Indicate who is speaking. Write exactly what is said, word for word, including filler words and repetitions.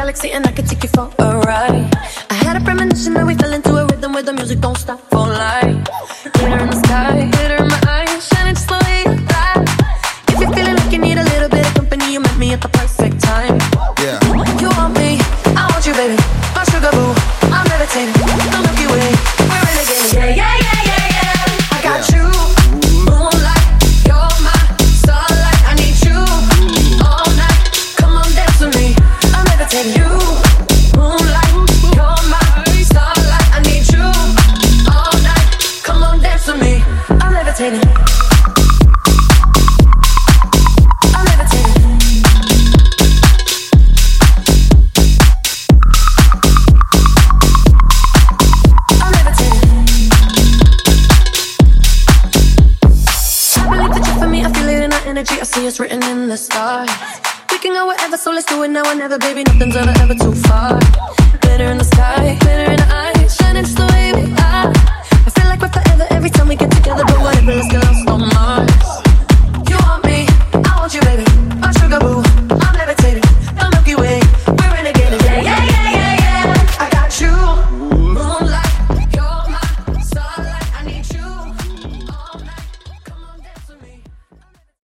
Speaker 1: galaxy and I could take you for a ride. I had a premonition that we fell into a rhythm where the music don't stop for life. Glitter in the sky, glitter in my eyes, shining just the way you lie. If you're feeling like you need a little bit of company, you met me at the perfect time.
Speaker 2: Yeah.
Speaker 1: You want me, I want you, baby. My sugar boo, I'm levitating. The Milky Way, we're renegading. Yeah, yeah, yeah, yeah, yeah. I got
Speaker 2: Yeah.
Speaker 1: you, moonlight. You're my starlight. I need you all night. Come on, dance with me. I'm levitating. You, moonlight. You're my starlight. I need you all night. Come on, dance with me. I'm levitating. I'm levitating. I'm levitating. I believe that you for me. I feel it in our energy. I see it's written in the stars. We can go wherever, so let's do it now or never, baby. Nothing's ever, ever too far. Glitter in the sky, glitter